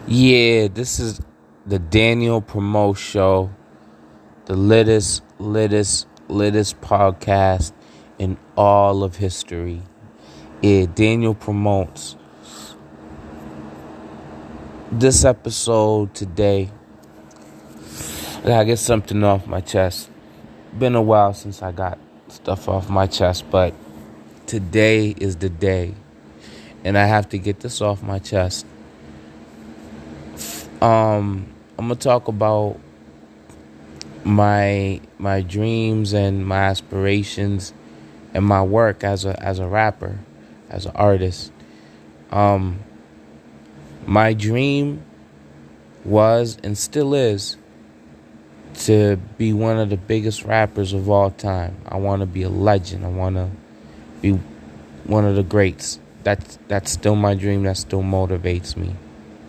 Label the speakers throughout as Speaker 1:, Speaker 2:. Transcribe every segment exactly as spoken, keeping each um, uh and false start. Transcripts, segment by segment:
Speaker 1: Yeah, this is the Daniel Promote Show, the littest, littest, littest podcast in all of history. Yeah, Daniel promotes this episode today. I gotta get something off my chest. Been a while since I got stuff off my chest, but today is the day, and I have to get this off my chest. Um, I'm gonna talk about my my dreams and my aspirations and my work as a as a rapper, as an artist. Um, my dream was and still is to be one of the biggest rappers of all time. I want to be a legend. I want to be one of the greats. That's that's still my dream. That still motivates me.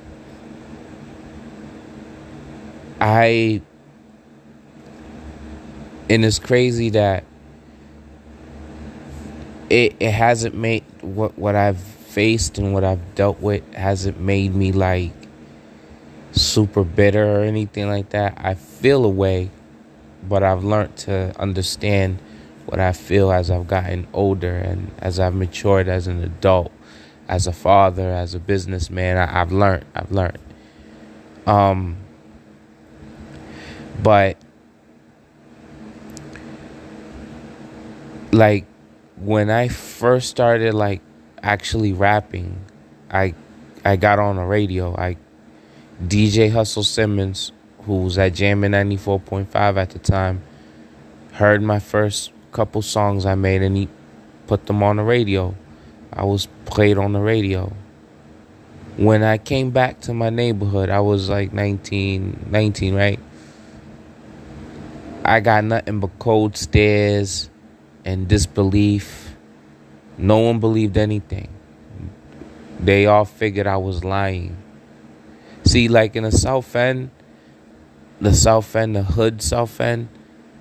Speaker 1: I and it's crazy that it it hasn't made what what I've faced and what I've dealt with hasn't made me like super bitter or anything like that. I feel a way, but I've learned to understand what I feel as I've gotten older and as I've matured as an adult, as a father, as a businessman. I, I've learned. I've learned. Um, but like when I first started like actually rapping, I I got on the radio. I D J Hustle Simmons, who was at Jammin' ninety-four point five at the time, heard my first couple songs I made and he put them on the radio. I was played on the radio. When I came back to my neighborhood, I was like nineteen, nineteen, right? I got nothing but cold stares and disbelief. No one believed anything. They all figured I was lying. See, like in the South End, the South End, the hood South End,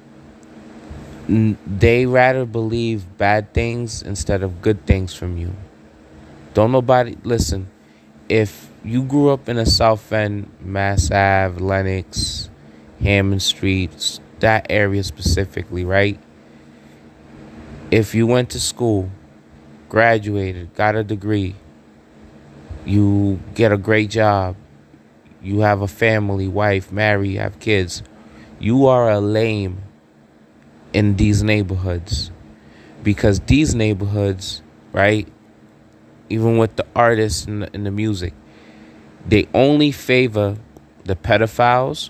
Speaker 1: they rather believe bad things instead of good things from you. Don't nobody, listen, if you grew up in the South End, Mass Ave, Lenox, Hammond Street, that area specifically, right? If you went to school, graduated, got a degree, you get a great job, you have a family, wife, marry, you have kids, you are a lame in these neighborhoods. Because these neighborhoods, right, even with the artists and the, and the music, they only favor the pedophiles.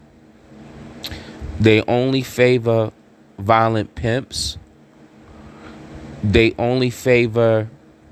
Speaker 1: They only favor violent pimps. They only favor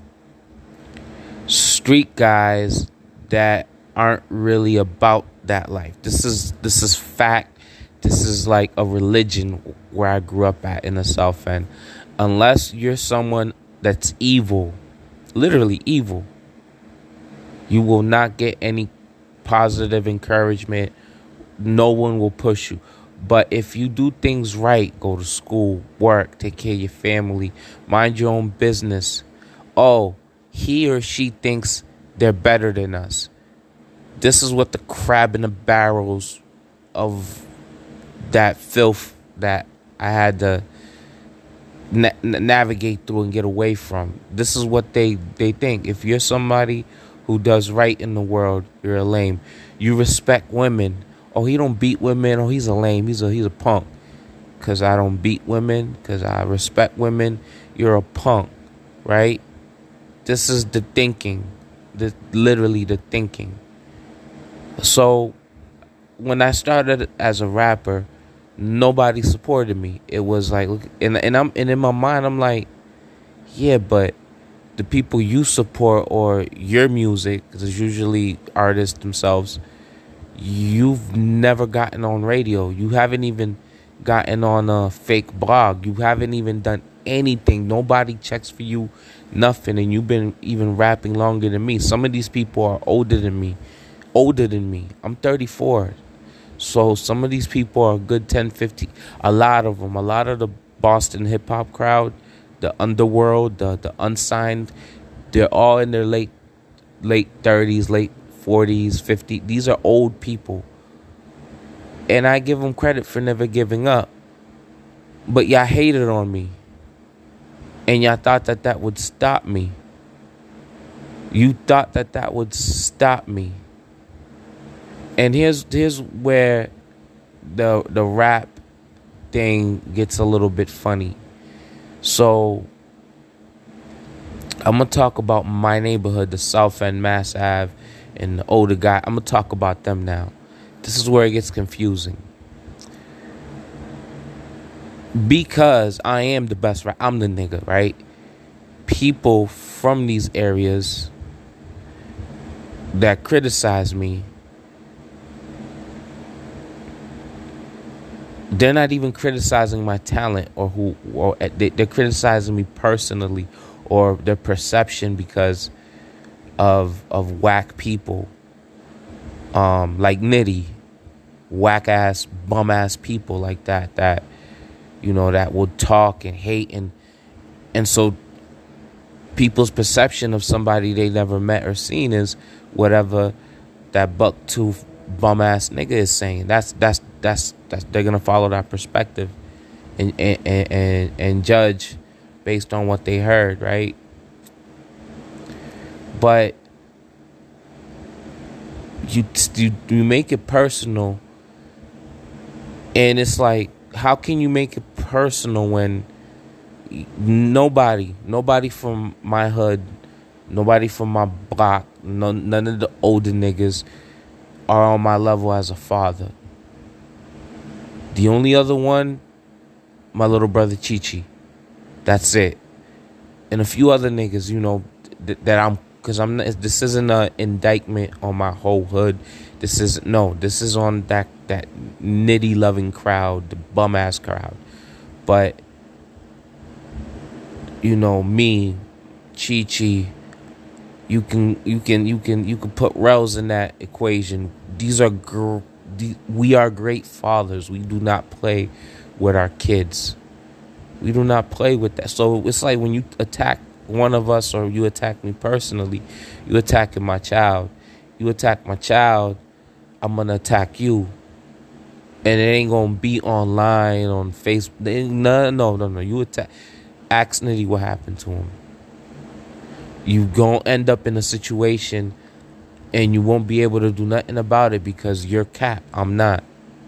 Speaker 1: street guys that aren't really about that life. This is this is fact. This is like a religion where I grew up at in the South End. Unless you're someone that's evil, literally evil, you will not get any positive encouragement. No one will push you. But if you do things right, go to school, work, take care of your family, mind your own business, oh, he or she thinks they're better than us. This is what the crab in the barrels of that filth that I had to na- navigate through and get away from. This is what they, they think. If you're somebody who does right in the world, you're a lame. You respect women. Oh, he don't beat women. Oh, he's a lame. He's a he's a punk. Because I don't beat women. Because I respect women. You're a punk, right? This is the thinking. The, literally the thinking. So when I started as a rapper, nobody supported me. It was like, and and I'm and in my mind, I'm like, yeah, but the people you support or your music, because it's usually artists themselves, you've never gotten on radio. You haven't even gotten on a fake blog. You haven't even done anything. Nobody checks for you, nothing. And you've been even rapping longer than me. Some of these people are older than me. Older than me. I'm thirty-four. So some of these people are a good ten, fifteen. A lot of them. A lot of the Boston hip-hop crowd, the underworld, the, the unsigned, they're all in their late late thirties, late forties, fifties. These are old people. And I give them credit for never giving up. But y'all hated on me. And y'all thought that that would stop me. You thought that that would stop me. And here's here's where the the rap thing gets a little bit funny. So I'm going to talk about my neighborhood, the South End, Mass Ave, and the older guy. I'm going to talk about them now. This is where it gets confusing. Because I am the best, right? I'm the nigga, right? People from these areas that criticize me, they're not even criticizing my talent or who, or they, they're criticizing me personally or their perception because of of whack people, um, like Nitty, whack ass, bum ass people like that, that, you know, that will talk and hate. And, and so people's perception of somebody they never met or seen is whatever that buck tooth bum ass nigga is saying. That's, that's, that's, that's, they're going to follow that perspective and, and, and, and judge based on what they heard. Right. But you, you, you make it personal. And it's like, how can you make it personal when nobody, nobody from my hood, nobody from my block, no, none of the older niggas are on my level as a father? The only other one, my little brother Chi-Chi. That's it. And a few other niggas, you know, th- that I'm, because I'm, this isn't an indictment on my whole hood. This is, no, this is on that, that nitty loving crowd, the bum ass crowd. But, you know, me, Chi-Chi, you can, you can, you can, you can put Rels in that equation. These are, gr- the, we are great fathers. We do not play with our kids. We do not play with that. So it's like when you attack one of us or you attack me personally, you attacking my child. You attack my child, I'm going to attack you. And it ain't going to be online, on Facebook. No, no, no, no. You attack. Ask Nitty what happened to him. You going to end up in a situation and you won't be able to do nothing about it because you're Cap. I'm not.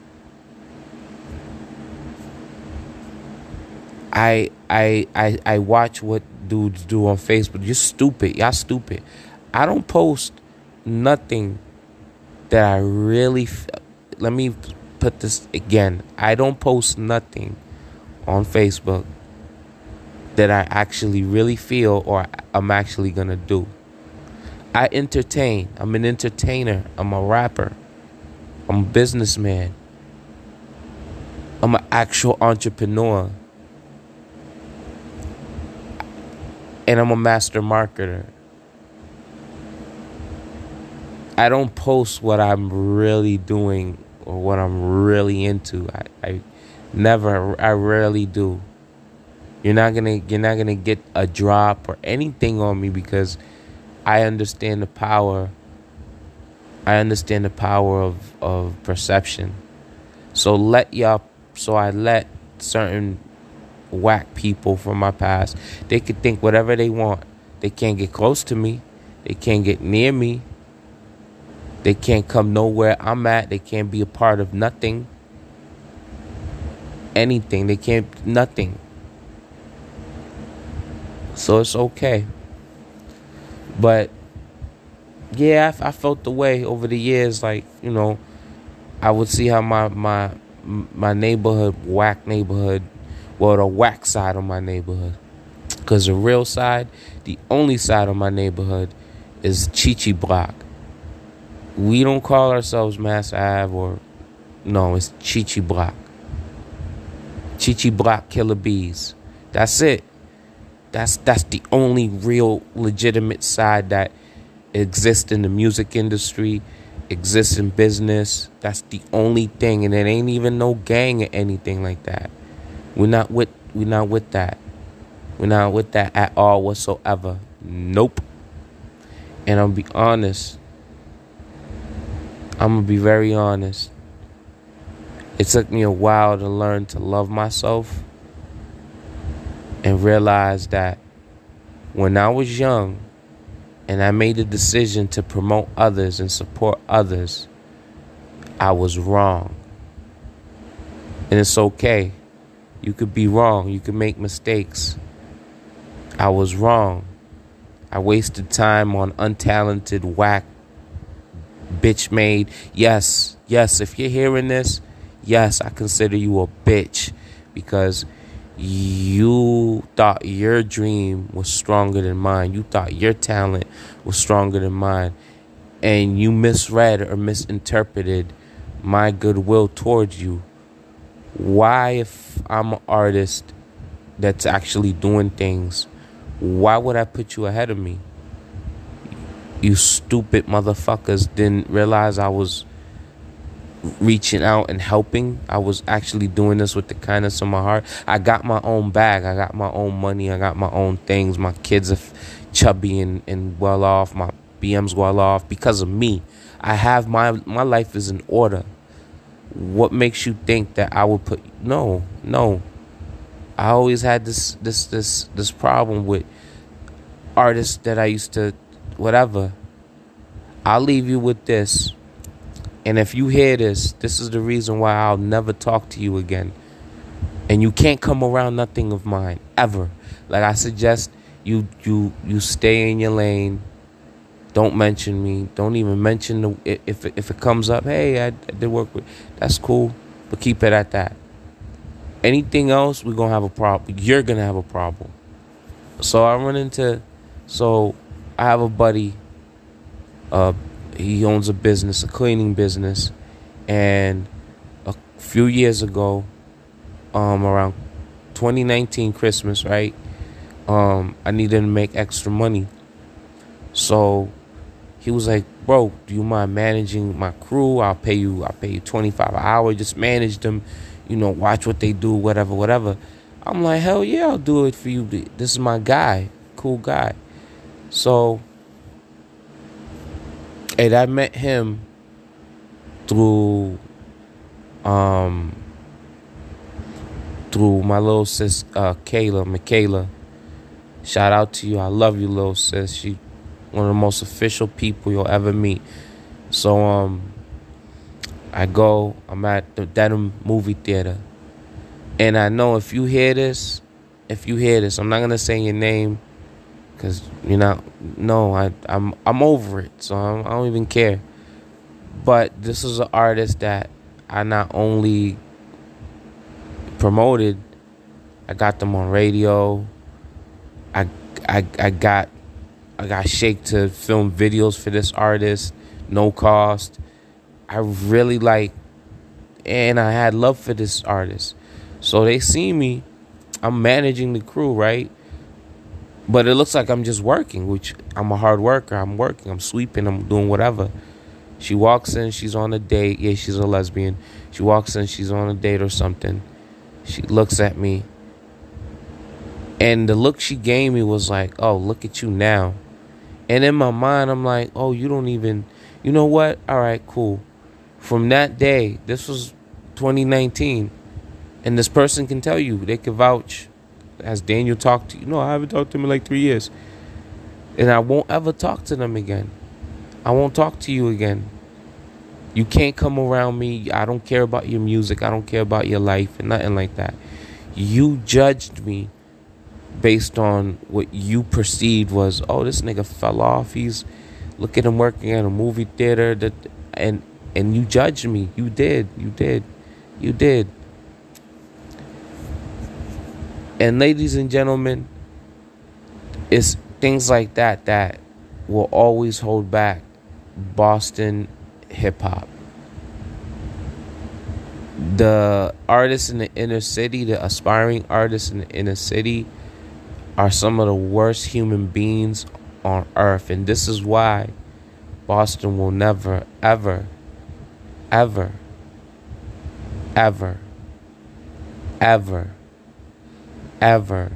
Speaker 1: I I I I watch what dudes do on Facebook. You're stupid. Y'all stupid. I don't post nothing that I really... F- Let me put this again. I don't post nothing on Facebook that I actually really feel or I'm actually going to do. I entertain. I'm an entertainer. I'm a rapper. I'm a businessman. I'm an actual entrepreneur. And I'm a master marketer. I don't post what I'm really doing or what I'm really into. I, I never, I rarely do. You're not gonna, you're not gonna get a drop or anything on me because I understand the power. I understand the power of, of perception. So let y'all, so I let certain whack people from my past, they could think whatever they want. They can't get close to me. They can't get near me. They can't come nowhere I'm at. They can't be a part of nothing. Anything. They can't, nothing. So it's okay. But yeah, I, I felt the way over the years. Like, you know, I would see how my my my neighborhood, whack neighborhood, well, the whack side of my neighborhood. Because the real side, the only side of my neighborhood is Chi-Chi Block. We don't call ourselves Mass Ave or... No, it's Chi-Chi Block. Chi-Chi Block Killer Bees. That's it. That's that's the only real legitimate side that exists in the music industry, exists in business. That's the only thing. And it ain't even no gang or anything like that. We're not with we're not with that. We're not with that at all whatsoever. Nope. And I'll be honest, I'm gonna be very honest. It took me a while to learn to love myself and realize that when I was young and I made a decision to promote others and support others, I was wrong. And it's okay. You could be wrong. You could make mistakes. I was wrong. I wasted time on untalented, whack, bitch made. Yes, yes, if you're hearing this, yes, I consider you a bitch because you thought your dream was stronger than mine. You thought your talent was stronger than mine. And you misread or misinterpreted my goodwill towards you. Why, if I'm an artist that's actually doing things, why would I put you ahead of me? You stupid motherfuckers didn't realize I was reaching out and helping. I was actually doing this with the kindness of my heart. I got my own bag. I got my own money. I got my own things. My kids are chubby and, and well off. My B M's well off because of me. I have my, my life is in order. What makes you think that I would put... No, no. I always had this, this, this, this problem with artists that I used to... Whatever. I'll leave you with this. And if you hear this, this is the reason why I'll never talk to you again. And you can't come around nothing of mine, ever. Like, I suggest you you you stay in your lane. Don't mention me. Don't even mention the, if, if it comes up, hey, I, I did work with... That's cool, but keep it at that. Anything else, we're going to have a problem. You're going to have a problem. So I run into... So I have a buddy... Uh, he owns a business, a cleaning business, and a few years ago, um, around twenty nineteen Christmas, right? Um, I needed to make extra money, so he was like, "Bro, do you mind managing my crew? I'll pay you. I'll pay you twenty-five an hour. Just manage them, you know, watch what they do, whatever, whatever." I'm like, "Hell yeah, I'll do it for you. This is my guy, cool guy." So. And I met him through, um, through my little sis, uh, Kayla, Michaela. Shout out to you. I love you, little sis. She one of the most official people you'll ever meet. So, um, I go, I'm at the Dedham movie theater. And I know if you hear this, if you hear this, I'm not going to say your name. Cause you know, no, I, I'm I'm over it, so I'm, I don't even care. But this is an artist that I not only promoted, I got them on radio. I I I got I got Shake to film videos for this artist, no cost. I really like, and I had love for this artist. So they see me. I'm managing the crew, right? But it looks like I'm just working, which I'm a hard worker. I'm working. I'm sweeping. I'm doing whatever. She walks in. She's on a date. Yeah, she's a lesbian. She walks in. She's on a date or something. She looks at me. And the look she gave me was like, oh, look at you now. And in my mind, I'm like, oh, you don't even... You know what? All right, cool. From that day, this was twenty nineteen. And this person can tell you. They can vouch. Has Daniel talked to you? No, I haven't talked to him in like three years. And I won't ever talk to them again. I won't talk to you again. You can't come around me. I don't care about your music. I don't care about your life and nothing like that. You judged me based on what you perceived was, oh, this nigga fell off. He's, look at him working at a movie theater. That, and, and you judged me. You did. You did. You did. And ladies and gentlemen, it's things like that that will always hold back Boston hip-hop. The artists in the inner city, the aspiring artists in the inner city are some of the worst human beings on earth. And this is why Boston will never, ever, ever, ever, ever, ever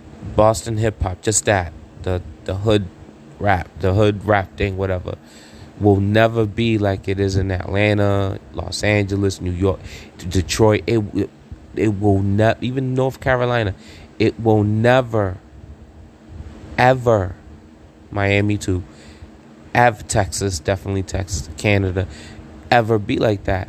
Speaker 1: Boston hip hop, just that, the the hood rap, the hood rap thing, whatever, will never be like it is in Atlanta, Los Angeles, New York, Detroit. It it, it will never, even North Carolina, it will never, ever, Miami too, ever, Texas, definitely Texas, Canada, ever be like that.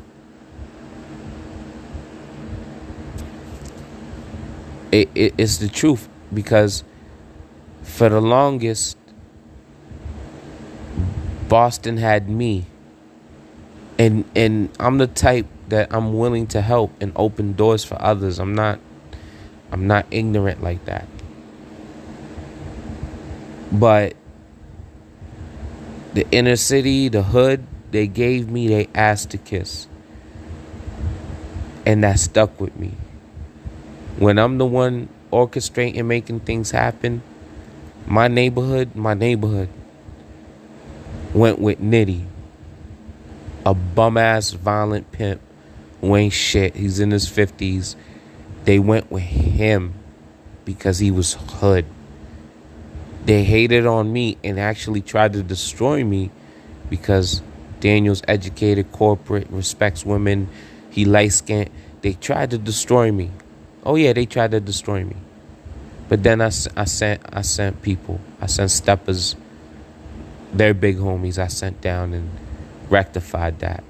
Speaker 1: It, it it's the truth, because for the longest, Boston had me, and and I'm the type that I'm willing to help and open doors for others. I'm not I'm not ignorant like that. But the inner city, the hood, they gave me their ass to kiss, and that stuck with me. When I'm the one orchestrating, making things happen, my neighborhood, my neighborhood went with Nitty, a bum-ass violent pimp who ain't shit. He's in his fifties. They went with him because he was hood. They hated on me and actually tried to destroy me because Daniel's educated, corporate, respects women, he light-skinned. They tried to destroy me. Oh yeah, they tried to destroy me. But then I, I sent I sent people. I sent steppers, their big homies. I sent down and rectified that.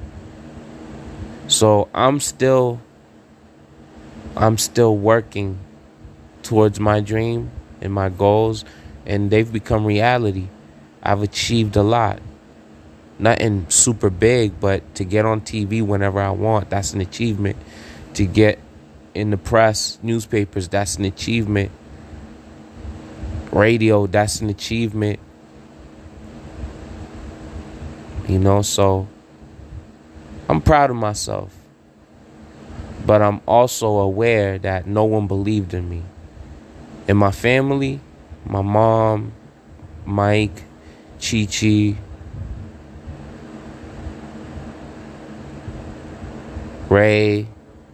Speaker 1: So I'm still I'm still working towards my dream and my goals, and they've become reality. I've achieved a lot. Nothing super big, but to get on T V whenever I want, that's an achievement. To get in the press, newspapers, that's an achievement. Radio, that's an achievement. You know, so I'm proud of myself. But I'm also aware that no one believed in me. In my family, my mom, Mike, Chi-Chi, Ray.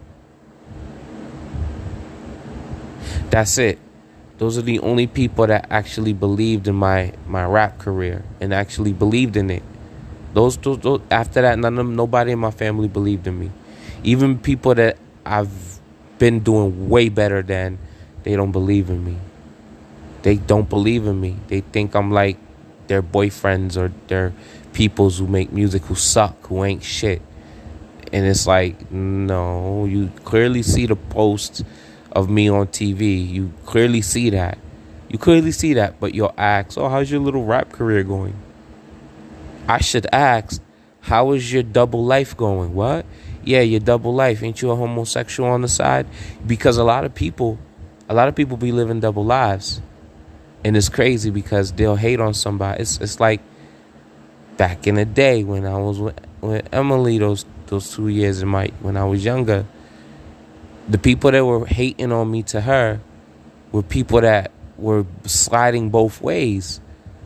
Speaker 1: That's it. Those are the only people that actually believed in my, my rap career and actually believed in it. Those, those, those after that, none of them, nobody in my family believed in me. Even people that I've been doing way better than, they don't believe in me. They don't believe in me. They think I'm like their boyfriends or their peoples who make music who suck, who ain't shit. And it's like, no, you clearly see the posts of me on T V. You clearly see that. You clearly see that, but you'll ask, oh, how's your little rap career going? I should ask, how is your double life going? What? Yeah, your double life. Ain't you a homosexual on the side? Because a lot of people, a lot of people be living double lives. And it's crazy because they'll hate on somebody. It's it's like back in the day when I was with, with Emily, those those two years in my when I was younger. The people that were hating on me to her were people that were sliding both ways.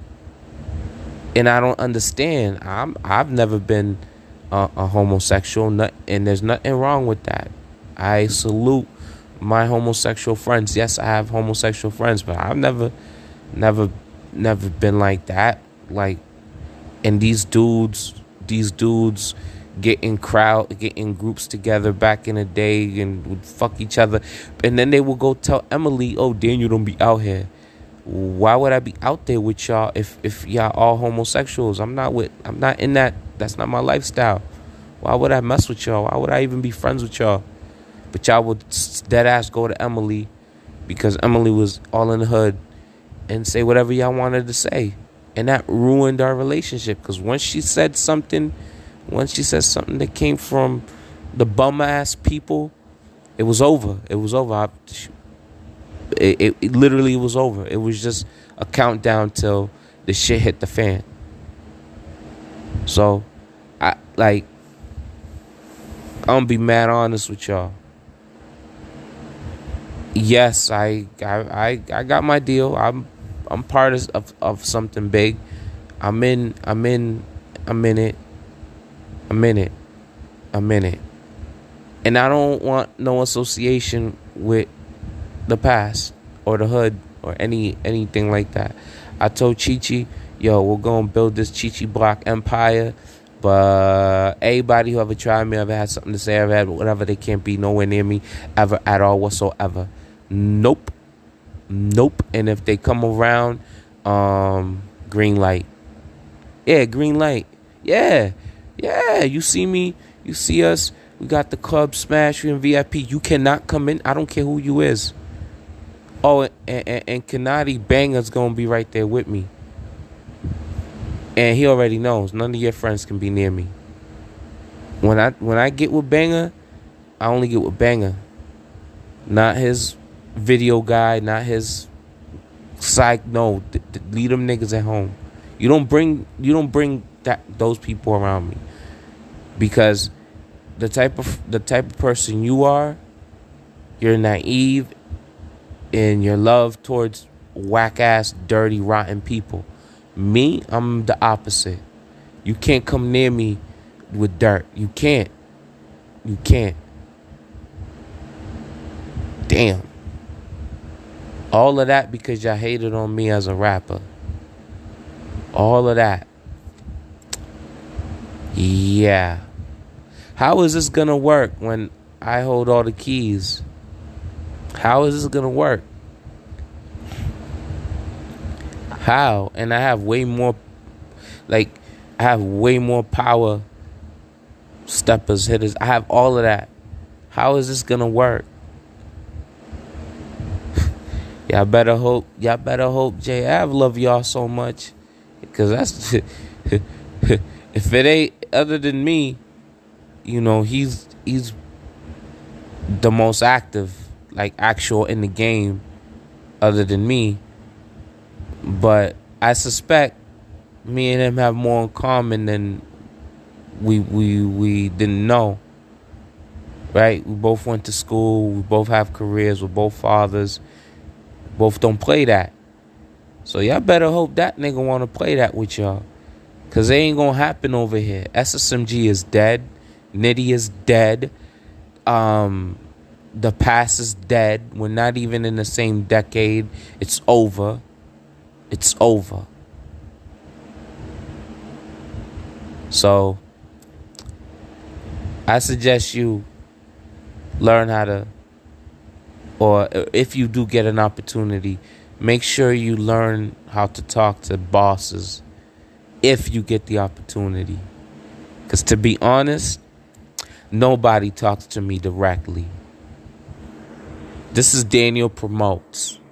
Speaker 1: And I don't understand. I'm, I've never been a, a homosexual, not, and there's nothing wrong with that. I salute my homosexual friends. Yes, I have homosexual friends, but I've never, never, never been like that. Like, and these dudes, these dudes get in crowd, get in groups together back in the day and would fuck each other. And then they will go tell Emily, oh, Daniel don't be out here. Why would I be out there with y'all if, if y'all all homosexuals? I'm not with, I'm not in that. That's not my lifestyle. Why would I mess with y'all? Why would I even be friends with y'all? But y'all would dead ass go to Emily because Emily was all in the hood and say whatever y'all wanted to say. And that ruined our relationship because once she said something, once she said something that came from the bum ass people, it was over. It was over. I, It, it, it literally was over. It was just a countdown till the shit hit the fan. So, I like, I'm gonna be mad honest with y'all. Yes, I, I, I, I got my deal. I'm, I'm part of, of, of something big. I'm in, I'm in, I'm in it. I'm in it. I'm in it. And I don't want no association with the past or the hood or any anything like that. I told Chi-Chi, yo, we're gonna build this Chi Chi Block empire. But everybody who ever tried me, ever had something to say, ever had whatever, they can't be nowhere near me ever at all whatsoever. Nope. Nope. And if they come around, um, green light. Yeah, green light. Yeah. Yeah. You see me, you see us. We got the club smash, we in V I P. You cannot come in. I don't care who you is. Oh, and, and, and Kanati Banger's gonna be right there with me. And he already knows none of your friends can be near me. When I when I get with Banger, I only get with Banger. Not his video guy, not his psych. No, th- th- leave them niggas at home. You don't bring you don't bring that those people around me, because the type of the type of person you are, you're naive in your love towards whack ass, dirty, rotten people. Me, I'm the opposite. You can't come near me with dirt. You can't. You can't. Damn. All of that because y'all hated on me as a rapper. All of that. Yeah. How is this gonna work when I hold all the keys? How is this gonna work? How? And I have way more, like, I have way more power, steppers, hitters. I have all of that. How is this gonna work? Y'all better hope, y'all better hope J Av love y'all so much. Because that's, if it ain't other than me, you know, he's, he's the most active, like, actual in the game other than me. But I suspect me and him have more in common than we we we didn't know. Right? We both went to school. We both have careers. We're both fathers. Both don't play that. So y'all better hope that nigga want to play that with y'all. Because it ain't going to happen over here. S S M G is dead. Nitty is dead. Um, the past is dead. We're not even in the same decade. It's over. It's over. So, I suggest you learn how to, or if you do get an opportunity, make sure you learn how to talk to bosses if you get the opportunity. Because to be honest, nobody talks to me directly. This is Daniel Promotes.